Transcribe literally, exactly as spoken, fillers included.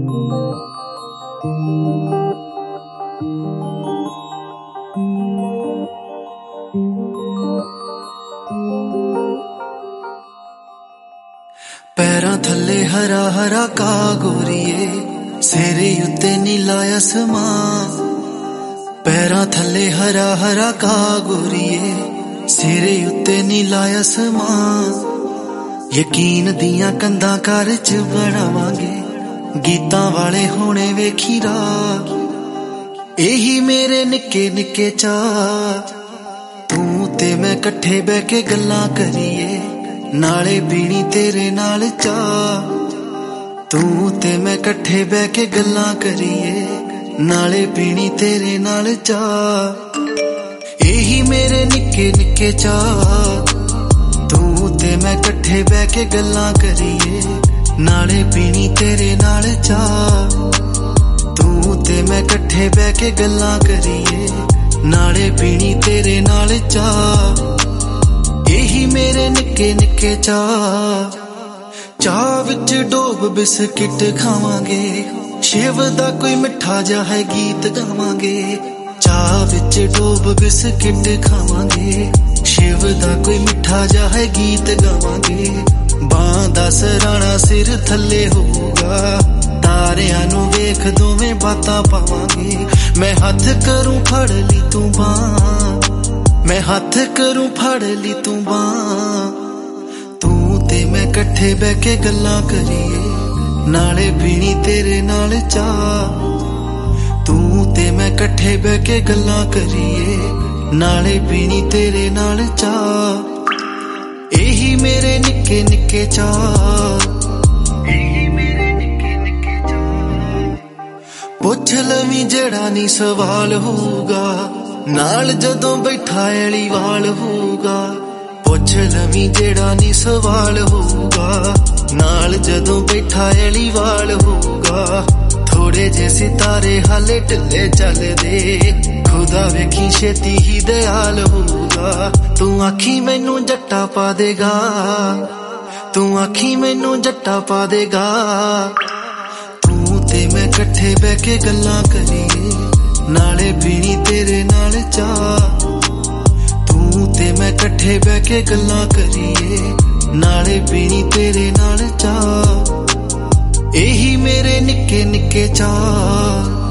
पैरां थल्ले हरा हरा का गोरीए सेरे उत्ते नीला आसमां। पैरां थल्ले हरा हरा का गोरीए सेरे उत्ते नीला आसमां। यकीन दियां कंधां घर च बनावांगे गीतां वाले होणे वेखी राह। एही मेरे निक्के निक्के चाह तू ते मैं कट्ठे बह के गल्लां करिए नाले पीनी तेरे नाल चाह। तू ते मैं कट्ठे बह के गल्लां करिए नाले पीनी तेरे नाल चाह। एही मेरे निक्के निक्के चाह तू ते मैं कट्ठे बह के गल्लां करिए नाले पीनी तेरे नाल चाह। तू ते मैं कट्ठे बह के गल्लां करिए नाले पीनी तेरे नाल चाह। एही मेरे निक्के निक्के चाह। चाह विच डोब बिस्किट खावांगे शिव दा कोई मिठा जा है गीत गावांगे। चाह विच डोब बिस्किट खावांगे शिव दा कोई मिठा जा है गीत गावांगे। बां दा सराणा सिर थल्ले होगा तारियां नू वेख दोवें बातां पावांगे। मैं हथ करूं फड़ ली तू बां मैं हथ करूं फड़ ली तू बां। तू ते मैं कट्ठे बह के गल्लां करिए नाले पीनी तेरे नाल चाह। तू ते मैं कट्ठे बह के गल्लां करिए नाले पीनी तेरे नाल चाह। एही मेरे निक्के निक्के चाह। पुछ लवीं जेड़ा नी सवाल होगा नाल जदों बैठा एलीवाल होगा। पुछ लवीं जेड़ा नी सवाल होगा नाल जदों बैठा एलीवाल होगा। थोड़े जे सितारे हाले ढिले चलदे खुदा वेखी छेती ही दयाल होगा। तू आखी मैनू जट्टा पा देगा तू आखी मैनू जट्टा पा देगा। तू ते मैं कट्ठे बह के गल्लां करिए नाले पीनी तेरे नाल चाह। तू ते मैं कट्ठे बह के गल्लां करिए नाले पीनी तेरे नाल चाह। एही मेरे निक्के निक्के चाह।